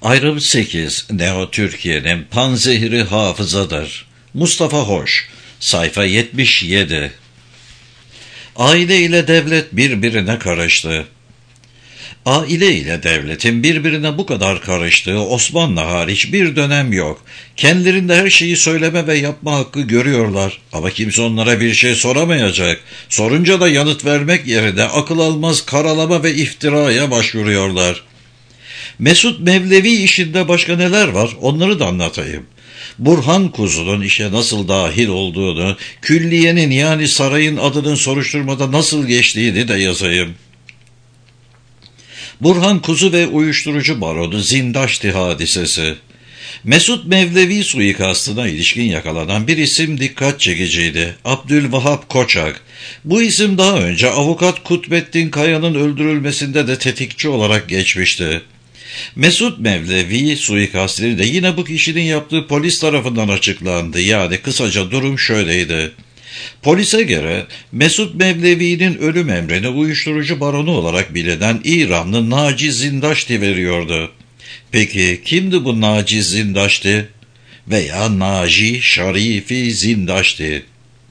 Ayrım 8. Neo Türkiye'nin panzehiri hafızadır. Mustafa Hoş. Sayfa 77. Aile ile devlet birbirine karıştı. Aile ile devletin birbirine bu kadar karıştığı Osmanlı hariç bir dönem yok. Kendilerinde her şeyi söyleme ve yapma hakkı görüyorlar. Ama kimse onlara bir şey soramayacak. Sorunca da yanıt vermek yerine akıl almaz karalama ve iftiraya başvuruyorlar. Mesut Mevlevi işinde başka neler var, onları da anlatayım. Burhan Kuzu'nun işe nasıl dahil olduğunu, külliyenin yani sarayın adının soruşturmada nasıl geçtiğini de yazayım. Burhan Kuzu ve uyuşturucu baronu Zindaşti hadisesi. Mesut Mevlevi suikastına ilişkin yakalanan bir isim dikkat çekiciydi. Abdülvahap Koçak. Bu isim daha önce avukat Kutbettin Kaya'nın öldürülmesinde de tetikçi olarak geçmişti. Mesut Mevlevi suikastleri de yine bu kişinin yaptığı polis tarafından açıklandı. Yani kısaca durum şöyleydi. Polise göre Mesut Mevlevi'nin ölüm emrini uyuşturucu baronu olarak bilinen İranlı Naci Zindaşti veriyordu. Peki kimdi bu Naci Zindaşti? Veya Naci Şarifi Zindaşti?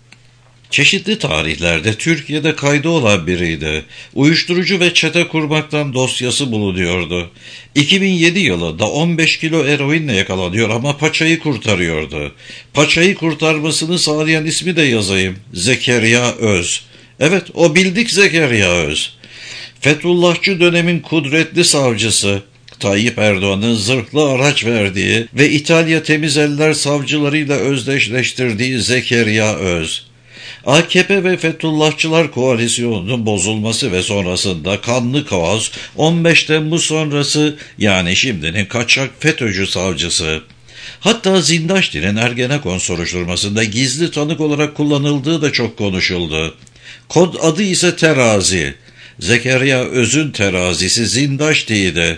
Çeşitli tarihlerde Türkiye'de kaydı olan biriydi. Uyuşturucu ve çete kurmaktan dosyası bulunuyordu. 2007 yılında 15 kilo eroinle yakalanıyor ama paçayı kurtarıyordu. Paçayı kurtarmasını sağlayan ismi de yazayım. Zekeriya Öz. Evet, o bildik Zekeriya Öz. Fethullahçı dönemin kudretli savcısı. Tayyip Erdoğan'ın zırhlı araç verdiği ve İtalya temiz eller savcılarıyla özdeşleştirdiği Zekeriya Öz. AKP ve Fethullahçılar koalisyonunun bozulması ve sonrasında kanlı kaos 15 Temmuz sonrası yani şimdinin kaçak FETÖ'cü savcısı. Hatta Zindaşti'nin Ergenekon soruşturmasında gizli tanık olarak kullanıldığı da çok konuşuldu. Kod adı ise Terazi. Zekeriya Öz'ün terazisi Zindaşti'ydi.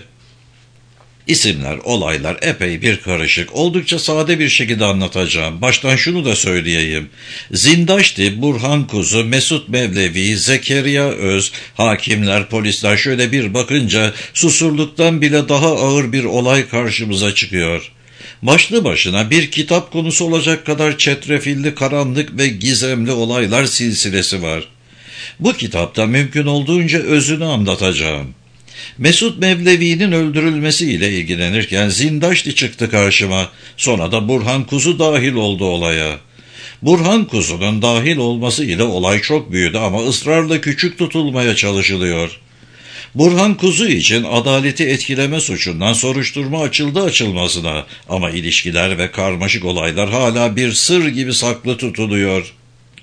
İsimler, olaylar epey bir karışık. Oldukça sade bir şekilde anlatacağım. Baştan şunu da söyleyeyim. Zindaşti, Burhan Kuzu, Mesut Mevlevi, Zekeriya Öz, hakimler, polisler şöyle bir bakınca Susurluk'tan bile daha ağır bir olay karşımıza çıkıyor. Başlı başına bir kitap konusu olacak kadar çetrefilli, karanlık ve gizemli olaylar silsilesi var. Bu kitapta mümkün olduğunca özünü anlatacağım. Mesut Mevlevi'nin öldürülmesiyle ilgilenirken Zindaşti çıktı karşıma. Sonra da Burhan Kuzu dahil oldu olaya. Burhan Kuzu'nun dahil olması ile olay çok büyüdü ama ısrarla küçük tutulmaya çalışılıyor. Burhan Kuzu için adaleti etkileme suçundan soruşturma açıldı açılmasına ama ilişkiler ve karmaşık olaylar hala bir sır gibi saklı tutuluyor.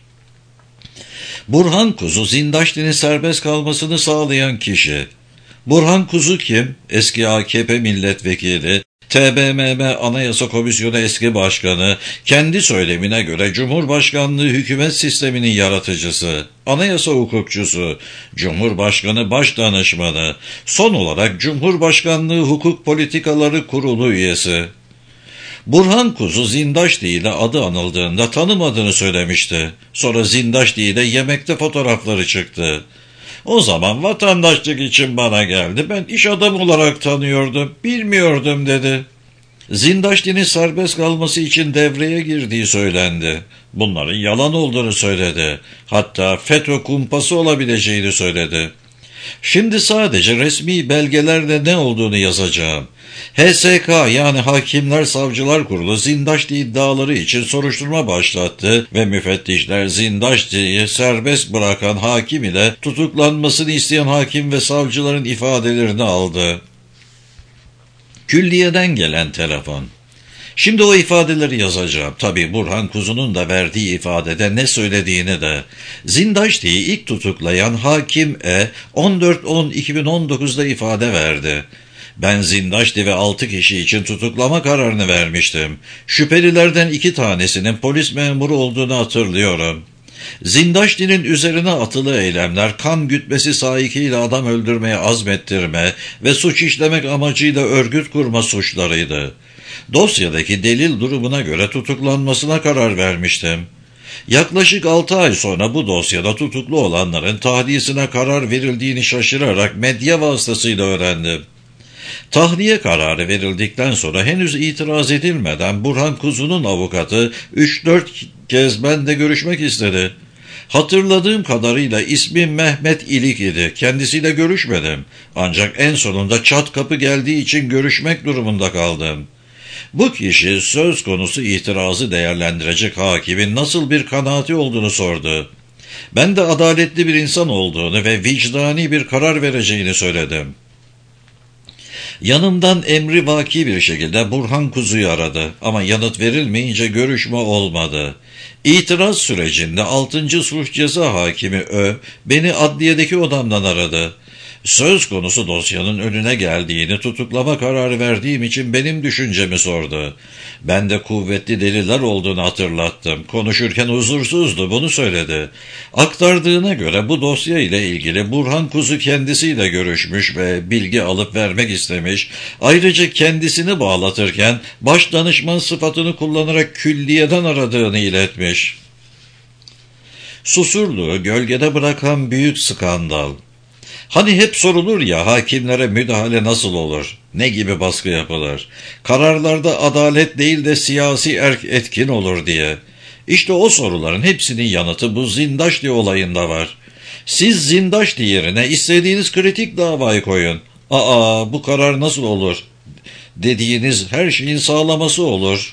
Burhan Kuzu Zindaşti'nin serbest kalmasını sağlayan kişi. Burhan Kuzu kim? Eski AKP milletvekili, TBMM Anayasa Komisyonu eski başkanı, kendi söylemine göre Cumhurbaşkanlığı hükümet sisteminin yaratıcısı, anayasa hukukçusu, Cumhurbaşkanı Başdanışmanı, son olarak Cumhurbaşkanlığı Hukuk Politikaları Kurulu üyesi. Burhan Kuzu Zindaşti ile adı anıldığında tanımadığını söylemişti. Sonra Zindaşti ile yemekte fotoğrafları çıktı. O zaman vatandaşlık için bana geldi. Ben iş adamı olarak tanıyordum, bilmiyordum dedi. Zindaşti'nin serbest kalması için devreye girdiği söylendi. Bunların yalan olduğunu söyledi. Hatta FETÖ kumpası olabileceğini söyledi. Şimdi sadece resmi belgelerde ne olduğunu yazacağım. HSK yani Hakimler Savcılar Kurulu Zindaşti iddiaları için soruşturma başlattı ve müfettişler Zindaşti'yi serbest bırakan hakim ile tutuklanmasını isteyen hakim ve savcıların ifadelerini aldı. Külliyeden gelen telefon. Şimdi o ifadeleri yazacağım. Tabii Burhan Kuzu'nun da verdiği ifadede ne söylediğini de. Zindaşti'yi ilk tutuklayan hakim 14-10-2019'da ifade verdi. Ben Zindaşti ve 6 kişi için tutuklama kararını vermiştim. Şüphelilerden 2 tanesinin polis memuru olduğunu hatırlıyorum. Zindaşti'nin üzerine atılı eylemler kan gütmesi sahikiyle adam öldürmeye azmettirme ve suç işlemek amacıyla örgüt kurma suçlarıydı. Dosyadaki delil durumuna göre tutuklanmasına karar vermiştim. Yaklaşık 6 ay sonra bu dosyada tutuklu olanların tahliyesine karar verildiğini şaşırarak medya vasıtasıyla öğrendim. Tahliye kararı verildikten sonra henüz itiraz edilmeden Burhan Kuzu'nun avukatı 3-4 kez benimle görüşmek istedi. Hatırladığım kadarıyla ismi Mehmet İlik idi. Kendisiyle görüşmedim. Ancak en sonunda çat kapı geldiği için görüşmek durumunda kaldım. Bu kişi söz konusu itirazı değerlendirecek hakimin nasıl bir kanaati olduğunu sordu. Ben de adaletli bir insan olduğunu ve vicdani bir karar vereceğini söyledim. Yanımdan emri vaki bir şekilde Burhan Kuzu'yu aradı ama yanıt verilmeyince görüşme olmadı. İtiraz sürecinde 6. Sulh Ceza Hakimi beni adliyedeki odamdan aradı. Söz konusu dosyanın önüne geldiğini, tutuklama kararı verdiğim için benim düşüncemi sordu. Ben de kuvvetli deliller olduğunu hatırlattım. Konuşurken huzursuzdu, bunu söyledi. Aktardığına göre bu dosya ile ilgili Burhan Kuzu kendisiyle görüşmüş ve bilgi alıp vermek istemiş. Ayrıca kendisini bağlatırken baş danışman sıfatını kullanarak külliyeden aradığını iletmiş. Susurluğu gölgede bırakan büyük skandal. Hani hep sorulur ya, hakimlere müdahale nasıl olur? Ne gibi baskı yapılır? Kararlarda adalet değil de siyasi erk etkin olur diye. İşte o soruların hepsinin yanıtı bu Zindaşti olayında var. Siz Zindaşti yerine istediğiniz kritik davayı koyun. Bu karar nasıl olur? Dediğiniz her şeyin sağlaması olur.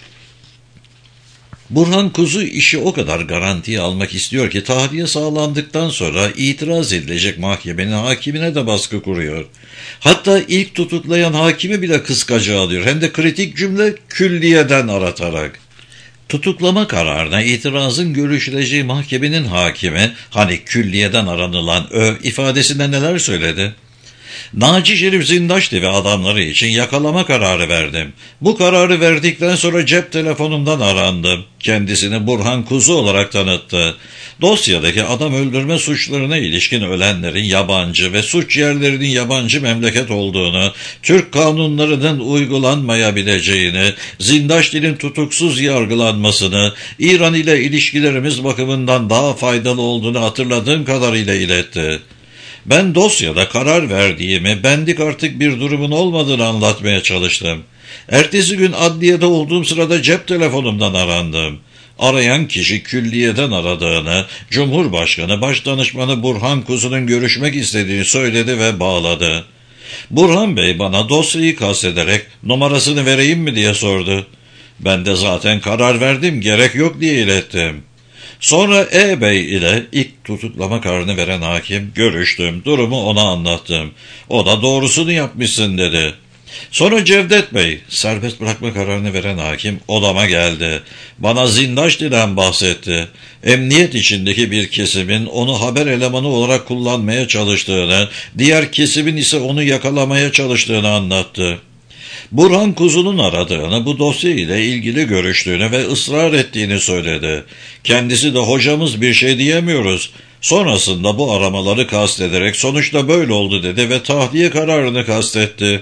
Burhan Kuzu işi o kadar garantiye almak istiyor ki tahliye sağlandıktan sonra itiraz edilecek mahkemenin hakimine de baskı kuruyor. Hatta ilk tutuklayan hakimi bile kıskacı alıyor, hem de kritik cümle külliyeden aratarak. Tutuklama kararına itirazın görüşüleceği mahkemenin hakimi, hani külliyeden aranılan ifadesinde neler söyledi? Naci Şerif Zindaşti ve adamları için yakalama kararı verdim. Bu kararı verdikten sonra cep telefonumdan arandım. Kendisini Burhan Kuzu olarak tanıttı. Dosyadaki adam öldürme suçlarına ilişkin ölenlerin yabancı ve suç yerlerinin yabancı memleket olduğunu, Türk kanunlarının uygulanmayabileceğini, Zindaşti'nin tutuksuz yargılanmasını, İran ile ilişkilerimiz bakımından daha faydalı olduğunu hatırladığım kadarıyla iletti. Ben dosyada karar verdiğimi, bendik artık bir durumun olmadığını anlatmaya çalıştım. Ertesi gün adliyede olduğum sırada cep telefonumdan arandım. Arayan kişi külliyeden aradığını, Cumhurbaşkanı Başdanışmanı Burhan Kuzu'nun görüşmek istediğini söyledi ve bağladı. Burhan Bey bana dosyayı kastederek numarasını vereyim mi diye sordu. Ben de zaten karar verdim, gerek yok diye ilettim. Sonra Bey ile ilk tutuklama kararını veren hakim görüştüm, durumu ona anlattım. O da doğrusunu yapmışsın dedi. Sonra Cevdet Bey, serbest bırakma kararını veren hakim, odama geldi. Bana Zindaşti'den bahsetti. Emniyet içindeki bir kesimin onu haber elemanı olarak kullanmaya çalıştığını, diğer kesimin ise onu yakalamaya çalıştığını anlattı. Burhan Kuzu'nun aradığını, bu dosya ile ilgili görüştüğünü ve ısrar ettiğini söyledi. Kendisi de hocamız bir şey diyemiyoruz. Sonrasında bu aramaları kastederek sonuçta böyle oldu dedi ve tahliye kararını kastetti.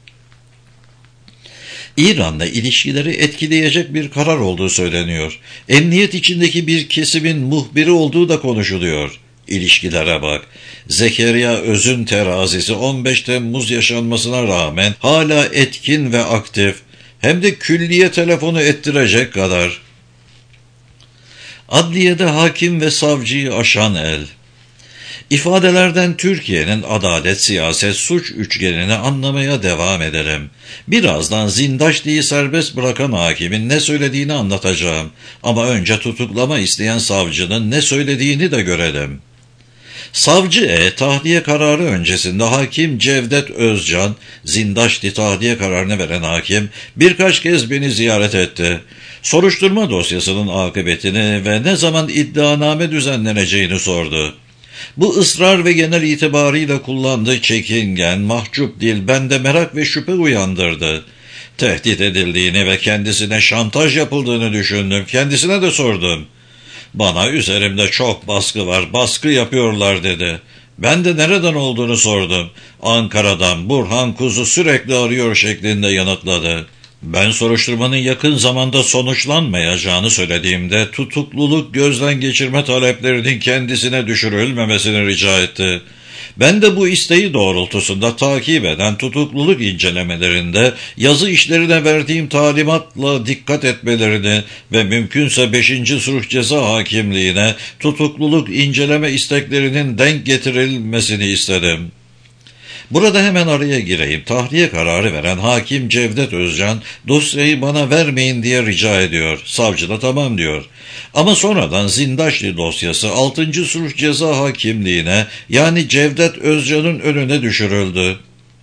İran'la ilişkileri etkileyecek bir karar olduğu söyleniyor. Emniyet içindeki bir kesimin muhbiri olduğu da konuşuluyor. İlişkilere bak. Zekeriya Öz'ün terazisi 15 Temmuz yaşanmasına rağmen hala etkin ve aktif. Hem de külliye telefonu ettirecek kadar. Adliyede hakim ve savcıyı aşan el. İfadelerden Türkiye'nin adalet, siyaset, suç üçgenini anlamaya devam edelim. Birazdan Zindaşti'yi serbest bırakan hakimin ne söylediğini anlatacağım. Ama önce tutuklama isteyen savcının ne söylediğini de görelim. Savcı tahliye kararı öncesinde hakim Cevdet Özcan, Zindaşti tahliye kararını veren hakim, birkaç kez beni ziyaret etti. Soruşturma dosyasının akıbetini ve ne zaman iddianame düzenleneceğini sordu. Bu ısrar ve genel itibarıyla kullandığı çekingen, mahcup dil bende merak ve şüphe uyandırdı. Tehdit edildiğini ve kendisine şantaj yapıldığını düşündüm. Kendisine de sordum. Bana üzerimde çok baskı var, baskı yapıyorlar dedi. Ben de nereden olduğunu sordum. Ankara'dan, Burhan Kuzu sürekli arıyor şeklinde yanıtladı. Ben soruşturmanın yakın zamanda sonuçlanmayacağını söylediğimde tutukluluk gözden geçirme taleplerinin kendisine düşürülmemesini rica etti. Ben de bu isteği doğrultusunda takip eden tutukluluk incelemelerinde yazı işlerine verdiğim talimatla dikkat etmelerini ve mümkünse 5. Sulh Ceza Hakimliğine tutukluluk inceleme isteklerinin denk getirilmesini istedim. Burada hemen araya gireyim. Tahliye kararı veren hakim Cevdet Özcan dosyayı bana vermeyin diye rica ediyor. Savcı da tamam diyor. Ama sonradan Zindaşli dosyası 6. Sulh Ceza Hakimliğine yani Cevdet Özcan'ın önüne düşürüldü.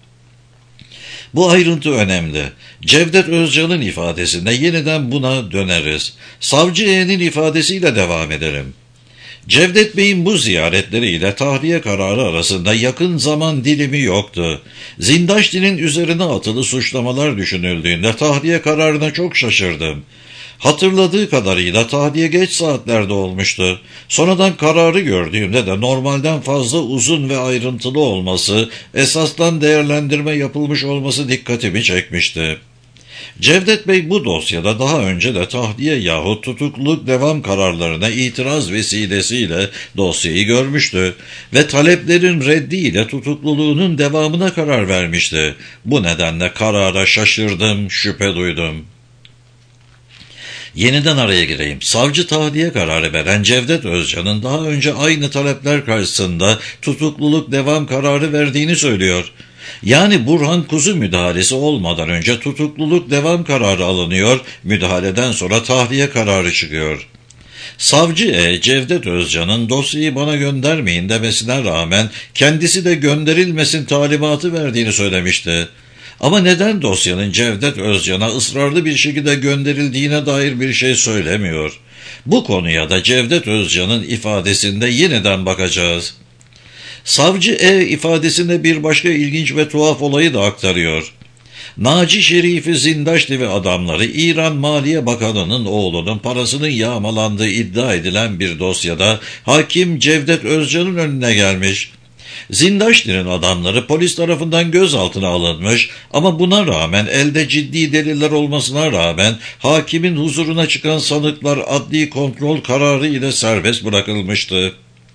Bu ayrıntı önemli. Cevdet Özcan'ın ifadesinde yeniden buna döneriz. Savcı E'nin ifadesiyle devam edelim. Cevdet Bey'in bu ziyaretleriyle tahliye kararı arasında yakın zaman dilimi yoktu. Zindaşli'nin üzerine atılı suçlamalar düşünüldüğünde tahliye kararına çok şaşırdım. Hatırladığı kadarıyla tahliye geç saatlerde olmuştu. Sonradan kararı gördüğümde de normalden fazla uzun ve ayrıntılı olması, esastan değerlendirme yapılmış olması dikkatimi çekmişti. Cevdet Bey bu dosyada daha önce de tahliye yahut tutukluluk devam kararlarına itiraz vesilesiyle dosyayı görmüştü ve taleplerin reddiyle tutukluluğunun devamına karar vermişti. Bu nedenle karara şaşırdım, şüphe duydum. Yeniden araya gireyim. Savcı tahliye kararı veren Cevdet Özcan'ın daha önce aynı talepler karşısında tutukluluk devam kararı verdiğini söylüyor. Yani Burhan Kuzu müdahalesi olmadan önce tutukluluk devam kararı alınıyor, müdahaleden sonra tahliye kararı çıkıyor. Savcı Cevdet Özcan'ın dosyayı bana göndermeyin demesine rağmen kendisi de gönderilmesin talimatı verdiğini söylemişti. Ama neden dosyanın Cevdet Özcan'a ısrarlı bir şekilde gönderildiğine dair bir şey söylemiyor? Bu konuya da Cevdet Özcan'ın ifadesinde yeniden bakacağız. Savcı ifadesinde bir başka ilginç ve tuhaf olayı da aktarıyor. Naci Şerifi Zindaşli ve adamları İran Maliye Bakanı'nın oğlunun parasının yağmalandığı iddia edilen bir dosyada hakim Cevdet Özcan'ın önüne gelmiş. Zindaşli'nin adamları polis tarafından gözaltına alınmış ama buna rağmen elde ciddi deliller olmasına rağmen hakimin huzuruna çıkan sanıklar adli kontrol kararı ile serbest bırakılmıştı.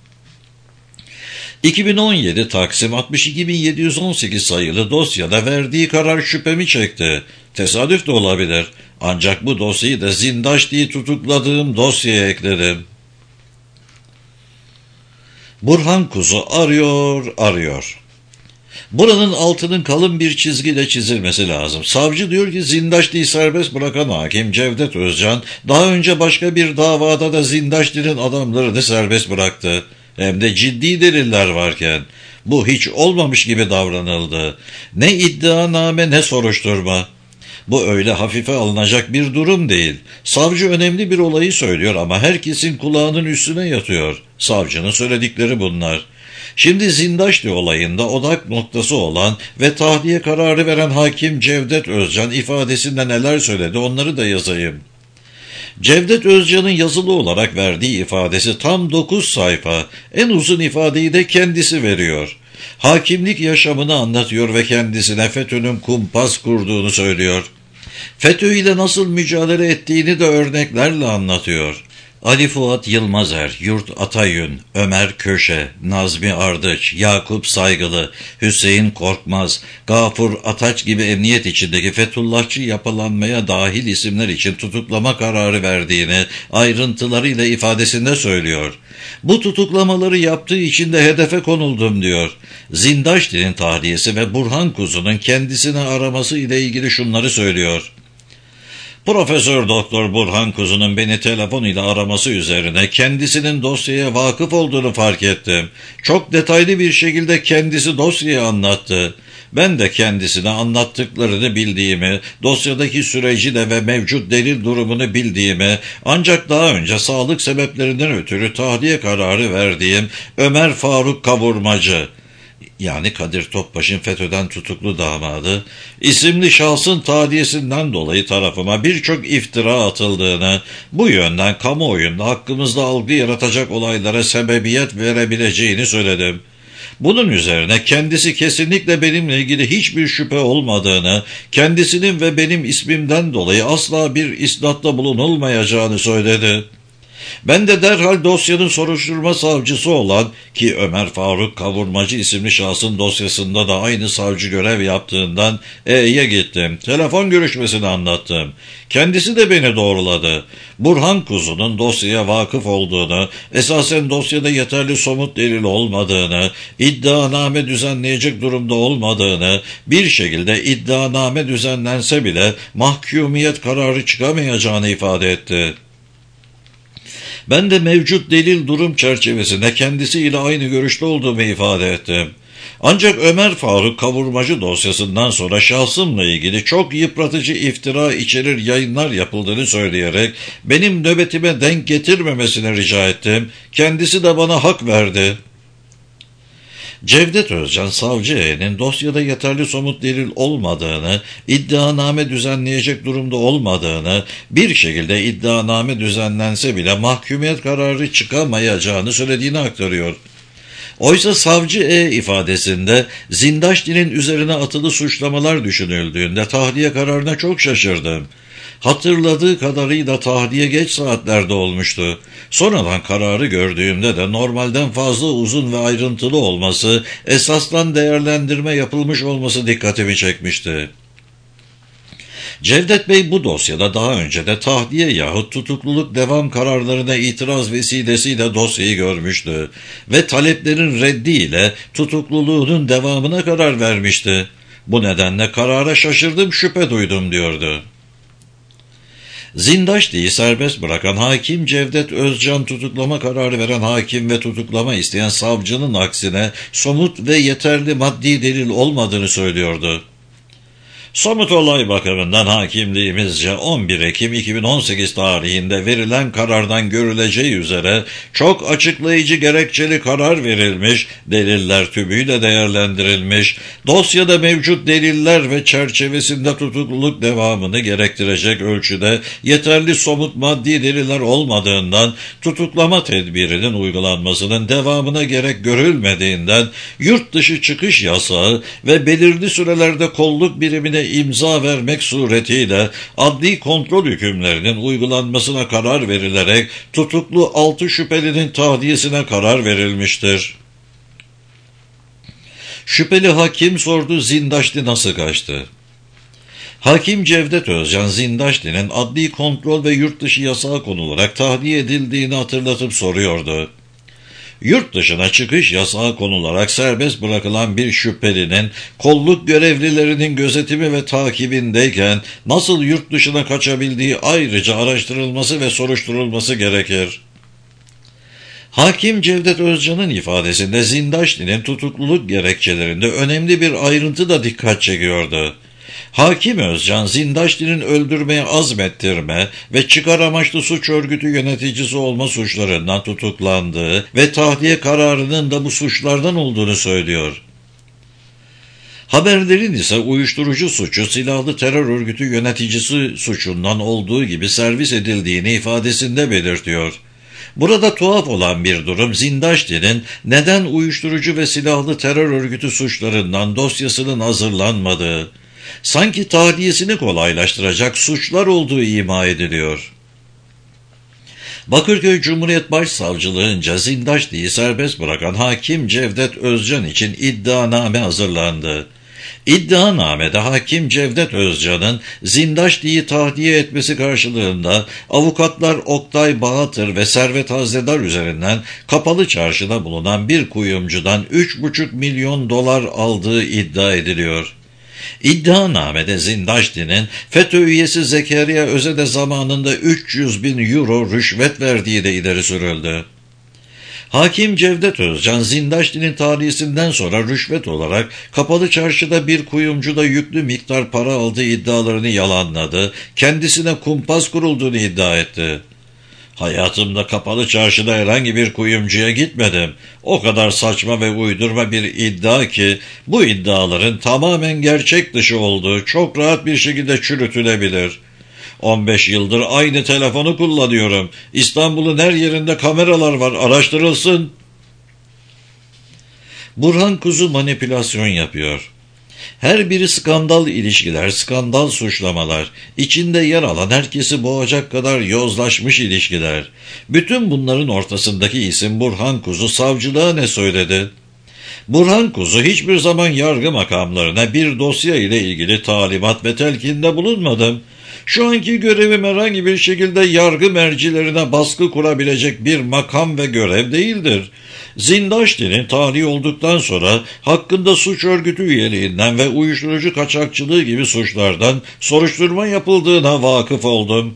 2017 Taksim 62.718 sayılı dosyada verdiği karar şüphemi çekti. Tesadüf de olabilir. Ancak bu dosyayı da Zindaşli'yi tutukladığım dosyaya ekledim. Burhan Kuzu arıyor. Buranın altının kalın bir çizgiyle çizilmesi lazım. Savcı diyor ki Zindaşli'yi serbest bırakan hakim Cevdet Özcan daha önce başka bir davada da Zindaşli'nin adamlarını serbest bıraktı. Hem de ciddi deliller varken bu hiç olmamış gibi davranıldı. Ne iddianame ne soruşturma. Bu öyle hafife alınacak bir durum değil. Savcı önemli bir olayı söylüyor ama herkesin kulağının üstüne yatıyor. Savcının söyledikleri bunlar. Şimdi Zindaşli olayında odak noktası olan ve tahliye kararı veren hakim Cevdet Özcan ifadesinde neler söyledi onları da yazayım. Cevdet Özcan'ın yazılı olarak verdiği ifadesi tam 9 sayfa. En uzun ifadeyi de kendisi veriyor. Hakimlik yaşamını anlatıyor ve kendisine FETÖ'nün kumpas kurduğunu söylüyor. FETÖ ile nasıl mücadele ettiğini de örneklerle anlatıyor. Ali Fuat Yılmazer, Yurt Atayün, Ömer Köşe, Nazmi Ardıç, Yakup Saygılı, Hüseyin Korkmaz, Gafur Ataç gibi emniyet içindeki Fethullahçı yapılanmaya dahil isimler için tutuklama kararı verdiğini ayrıntılarıyla ifadesinde söylüyor. Bu tutuklamaları yaptığı için de hedefe konuldum diyor. Zindaşli'nin tahliyesi ve Burhan Kuzu'nun kendisini araması ile ilgili şunları söylüyor. Profesör Doktor Burhan Kuzu'nun beni telefon ile araması üzerine kendisinin dosyaya vakıf olduğunu fark ettim. Çok detaylı bir şekilde kendisi dosyayı anlattı. Ben de kendisine anlattıklarını bildiğimi, dosyadaki süreci de ve mevcut delil durumunu bildiğimi, ancak daha önce sağlık sebeplerinden ötürü tahliye kararı verdiğim Ömer Faruk Kavurmacı, yani Kadir Topbaş'ın FETÖ'den tutuklu damadı, isimli şahsın tahliyesinden dolayı tarafıma birçok iftira atıldığını, bu yönden kamuoyunda hakkımızda algı yaratacak olaylara sebebiyet verebileceğini söyledim. Bunun üzerine kendisi kesinlikle benimle ilgili hiçbir şüphe olmadığını, kendisinin ve benim ismimden dolayı asla bir isnatta bulunulmayacağını söyledi. Ben de derhal dosyanın soruşturma savcısı olan ki Ömer Faruk Kavurmacı isimli şahsın dosyasında da aynı savcı görev yaptığından E'ye gittim. Telefon görüşmesini anlattım. Kendisi de beni doğruladı. Burhan Kuzu'nun dosyaya vakıf olduğunu, esasen dosyada yeterli somut delil olmadığını, iddianame düzenleyecek durumda olmadığını, bir şekilde iddianame düzenlense bile mahkumiyet kararı çıkamayacağını ifade etti. Ben de mevcut delil durum çerçevesinde kendisiyle aynı görüşte olduğumu ifade ettim. Ancak Ömer Faruk Kavurmacı dosyasından sonra şahsımla ilgili çok yıpratıcı iftira içerir yayınlar yapıldığını söyleyerek benim nöbetime denk getirmemesini rica ettim. Kendisi de bana hak verdi. Cevdet Özcan, savcı E'nin dosyada yeterli somut delil olmadığını, iddianame düzenleyecek durumda olmadığını, bir şekilde iddianame düzenlense bile mahkumiyet kararı çıkamayacağını söylediğini aktarıyor. Oysa savcı E ifadesinde Zindaşti'nin üzerine atılı suçlamalar düşünüldüğünde tahliye kararına çok şaşırdım. Hatırladığı kadarıyla tahliye geç saatlerde olmuştu. Sonradan kararı gördüğümde de normalden fazla uzun ve ayrıntılı olması, esastan değerlendirme yapılmış olması dikkatimi çekmişti. Cevdet Bey bu dosyada daha önce de tahliye yahut tutukluluk devam kararlarına itiraz vesilesiyle dosyayı görmüştü ve taleplerin reddiyle tutukluluğunun devamına karar vermişti. Bu nedenle karara şaşırdım, şüphe duydum diyordu. Zindaşti'yi serbest bırakan hakim Cevdet Özcan, tutuklama kararı veren hakim ve tutuklama isteyen savcının aksine somut ve yeterli maddi delil olmadığını söylüyordu. Somut olay bakımından hakimliğimizce 11 Ekim 2018 tarihinde verilen karardan görüleceği üzere çok açıklayıcı gerekçeli karar verilmiş, deliller tümüyle değerlendirilmiş, dosyada mevcut deliller ve çerçevesinde tutukluluk devamını gerektirecek ölçüde yeterli somut maddi deliller olmadığından, tutuklama tedbirinin uygulanmasının devamına gerek görülmediğinden, yurt dışı çıkış yasağı ve belirli sürelerde kolluk birimine imza vermek suretiyle adli kontrol hükümlerinin uygulanmasına karar verilerek tutuklu 6 şüphelinin tahliyesine karar verilmiştir. Şüpheli hakim sordu, Zindaşti nasıl kaçtı? Hakim Cevdet Özcan, Zindaşti'nin adli kontrol ve yurt dışı yasağı konularak tahliye edildiğini hatırlatıp soruyordu. Yurt dışına çıkış yasağı konularak serbest bırakılan bir şüphelinin kolluk görevlilerinin gözetimi ve takibindeyken nasıl yurt dışına kaçabildiği ayrıca araştırılması ve soruşturulması gerekir. Hakim Cevdet Özcan'ın ifadesinde Zindaşti'nin tutukluluk gerekçelerinde önemli bir ayrıntı da dikkat çekiyordu. Hakim Özcan, Zindaşti'nin öldürmeye azmettirme ve çıkar amaçlı suç örgütü yöneticisi olma suçlarından tutuklandığı ve tahliye kararının da bu suçlardan olduğunu söylüyor. Haberlerin ise uyuşturucu suçu silahlı terör örgütü yöneticisi suçundan olduğu gibi servis edildiğini ifadesinde belirtiyor. Burada tuhaf olan bir durum, Zindaşti'nin neden uyuşturucu ve silahlı terör örgütü suçlarından dosyasının hazırlanmadığı, sanki tahliyesini kolaylaştıracak suçlar olduğu ima ediliyor. Bakırköy Cumhuriyet Başsavcılığınca Zindaşti'yi serbest bırakan hakim Cevdet Özcan için iddianame hazırlandı. İddianamede hakim Cevdet Özcan'ın Zindaşti'yi tahliye etmesi karşılığında avukatlar Oktay Bahatır ve Servet Haznedar üzerinden Kapalı Çarşı'da bulunan bir kuyumcudan 3,5 milyon dolar aldığı iddia ediliyor. İddianamede Zindaşti'nin FETÖ üyesi Zekeriya Öze'de zamanında 300 bin euro rüşvet verdiği de ileri sürüldü. Hakim Cevdet Özcan, Zindaşti'nin tahliyesinden sonra rüşvet olarak Kapalı Çarşı'da bir kuyumcuda yüklü miktar para aldığı iddialarını yalanladı, kendisine kumpas kurulduğunu iddia etti. Hayatımda Kapalı Çarşı'da herhangi bir kuyumcuya gitmedim. O kadar saçma ve uydurma bir iddia ki bu iddiaların tamamen gerçek dışı olduğu çok rahat bir şekilde çürütülebilir. 15 yıldır aynı telefonu kullanıyorum. İstanbul'un her yerinde kameralar var, araştırılsın. Burhan Kuzu manipülasyon yapıyor. Her biri skandal ilişkiler, skandal suçlamalar, içinde yer alan herkesi boğacak kadar yozlaşmış ilişkiler. Bütün bunların ortasındaki isim Burhan Kuzu savcılığa ne söyledi? Burhan Kuzu hiçbir zaman yargı makamlarına bir dosya ile ilgili talimat ve telkinde bulunmadım. Şu anki görevim herhangi bir şekilde yargı mercilerine baskı kurabilecek bir makam ve görev değildir. Zindaşti'nin tahliye olduktan sonra hakkında suç örgütü üyeliğinden ve uyuşturucu kaçakçılığı gibi suçlardan soruşturma yapıldığına vakıf oldum.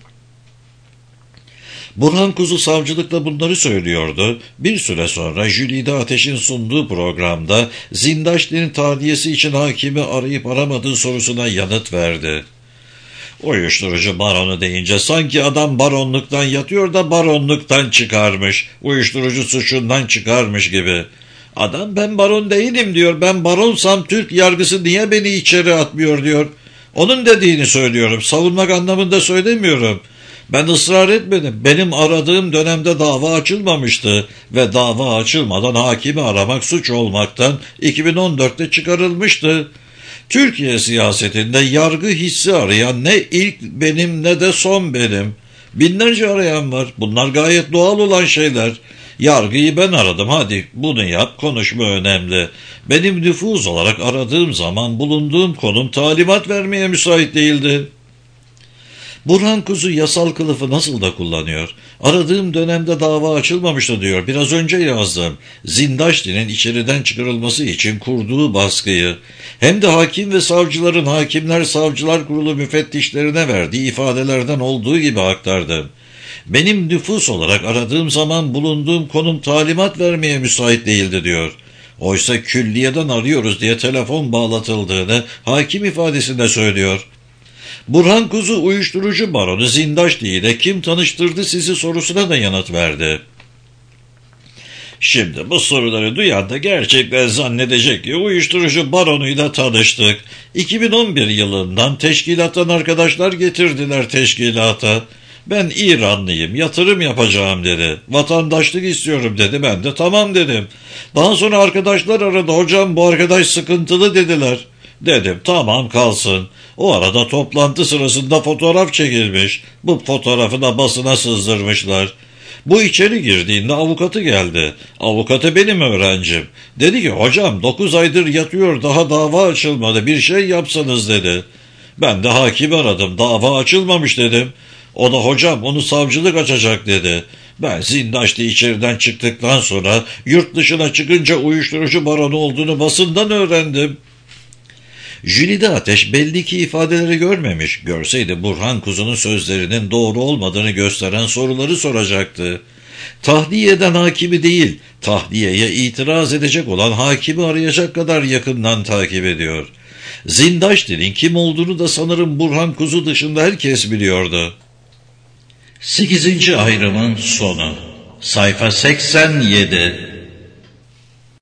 Burhan Kuzu savcılıkta bunları söylüyordu. Bir süre sonra Jülide Ateş'in sunduğu programda Zindaşti'nin tahliyesi için hakimi arayıp aramadığı sorusuna yanıt verdi. Uyuşturucu baronu deyince sanki adam baronluktan yatıyor da baronluktan çıkarmış, uyuşturucu suçundan çıkarmış gibi. Adam ben baron değilim diyor, ben baronsam Türk yargısı niye beni içeri atmıyor diyor. Onun dediğini söylüyorum, savunmak anlamında söylemiyorum. Ben ısrar etmedim, benim aradığım dönemde dava açılmamıştı ve dava açılmadan hakimi aramak suç olmaktan 2014'te çıkarılmıştı. Türkiye siyasetinde yargı hissi arayan ne ilk benim ne de son benim. Binlerce arayan var. Bunlar gayet doğal olan şeyler. Yargıyı ben aradım. Hadi bunu yap, konuşma önemli. Benim nüfuz olarak aradığım zaman bulunduğum konum talimat vermeye müsait değildi. Burhan Kuzu yasal kılıfı nasıl da kullanıyor. Aradığım dönemde dava açılmamıştı diyor. Biraz önce yazdım. Zindaşti'nin içeriden çıkarılması için kurduğu baskıyı hem de hakim ve savcıların Hakimler Savcılar Kurulu müfettişlerine verdiği ifadelerden olduğu gibi aktardım. Benim nüfus olarak aradığım zaman bulunduğum konum talimat vermeye müsait değildi diyor. Oysa külliyeden arıyoruz diye telefon bağlatıldığını hakim ifadesinde söylüyor. Burhan Kuzu uyuşturucu baronu Zindaşti ile kim tanıştırdı sizi sorusuna da yanıt verdi. Şimdi bu soruları duyan da gerçekten zannedecek ki uyuşturucu baronuyla tanıştık. 2011 yılından teşkilattan arkadaşlar getirdiler teşkilata. Ben İranlıyım, yatırım yapacağım dedi. Vatandaşlık istiyorum dedi, ben de tamam dedim. Daha sonra arkadaşlar aradı, hocam bu arkadaş sıkıntılı dediler. Dedim tamam kalsın. O arada toplantı sırasında fotoğraf çekilmiş. Bu fotoğrafı da basına sızdırmışlar. Bu içeri girdiğinde avukatı geldi. Avukatı benim öğrencim. Dedi ki hocam 9 aydır yatıyor, daha dava açılmadı, bir şey yapsanız dedi. Ben de hakimi aradım, dava açılmamış dedim. O da hocam onu savcılık açacak dedi. Ben Zindaşti içeriden çıktıktan sonra yurt dışına çıkınca uyuşturucu baronu olduğunu basından öğrendim. Jülide Ateş belli ki ifadeleri görmemiş. Görseydi Burhan Kuzu'nun sözlerinin doğru olmadığını gösteren soruları soracaktı. Tahliye eden hakimi değil, tahliyeye itiraz edecek olan hakimi arayacak kadar yakından takip ediyor. Zindaşti'nin kim olduğunu da sanırım Burhan Kuzu dışında herkes biliyordu. 8. ayrımın sonu. Sayfa 87.